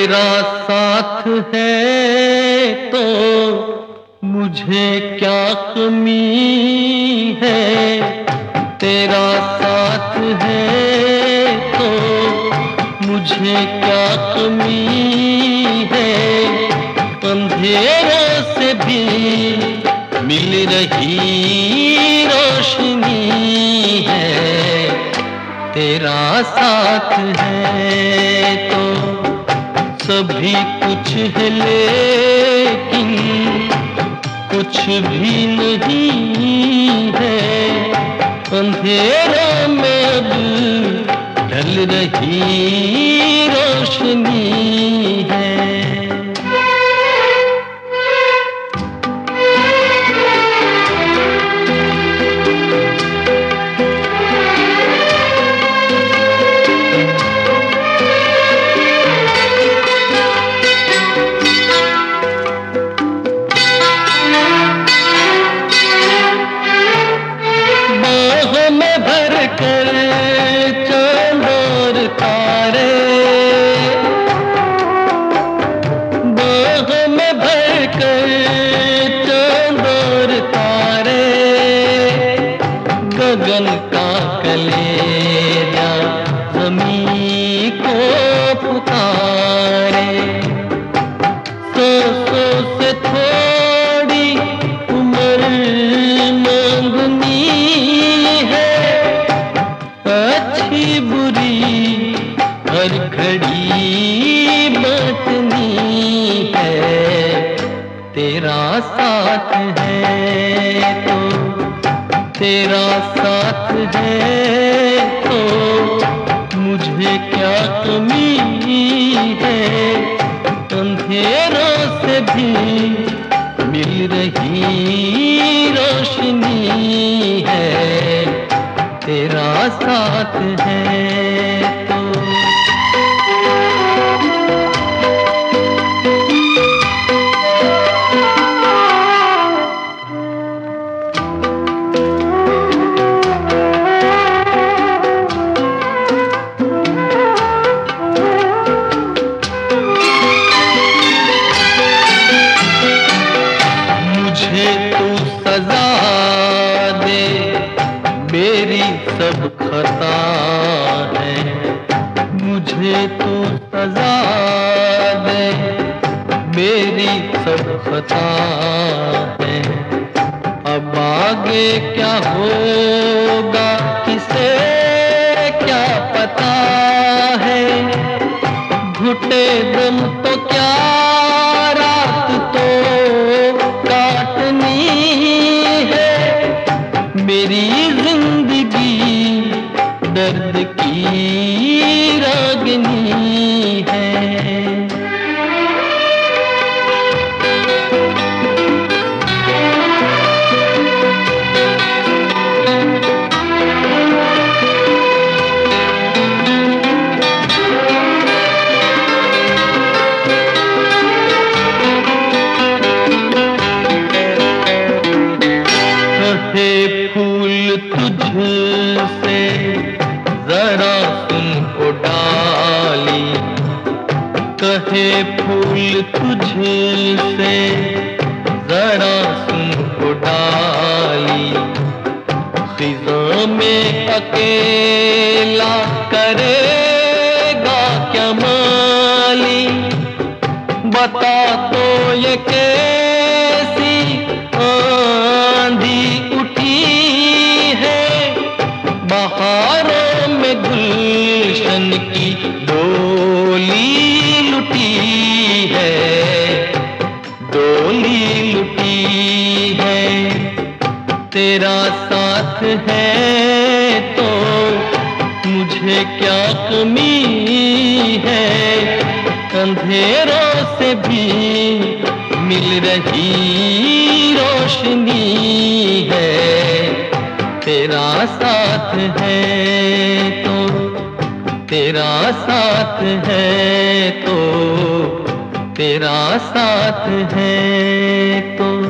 तेरा साथ है तो मुझे क्या कमी है। तेरा साथ है तो मुझे क्या कमी है। अंधेरों से भी मिल रही रोशनी है। तेरा साथ है तो सभी कुछ है, लेकिन कुछ भी नहीं है। अंधेरों में अब ढल रही रोशनी है। गगन का कलेजा ज़मीं को पुकारे। सौ से थोड़ी उम्र मांगनी है। अच्छी बुरी हर घड़ी बांटनी है। तेरा साथ है तो तेरा साथ है तो मुझे क्या कमी है। अंधेरों से भी मिल रही रोशनी है। तेरा साथ है तो सजा दे मेरी सब खता है। मुझे तो सजा दे मेरी सब खता है। अब आगे क्या होगा किसे क्या पता है। घुटे दम तो क्या रात तो काटनी है। मेरी जिंदगी दर्द की रागनी है। फूल तुझसे जरा सुन को डाली। कहे फूल तुझसे जरा सुन को डाली। खिज़ां में अकेला करेगा क्या माली। बता तो ये कैसी आंधी उठी है। बहारों में गुलशन की डोली लुटी है। डोली लुटी है। तेरा साथ है तो मुझे क्या कमी है। अंधेरों से भी मिल रही रोशनी है। तेरा साथ है तो तेरा साथ है तो तेरा साथ है तो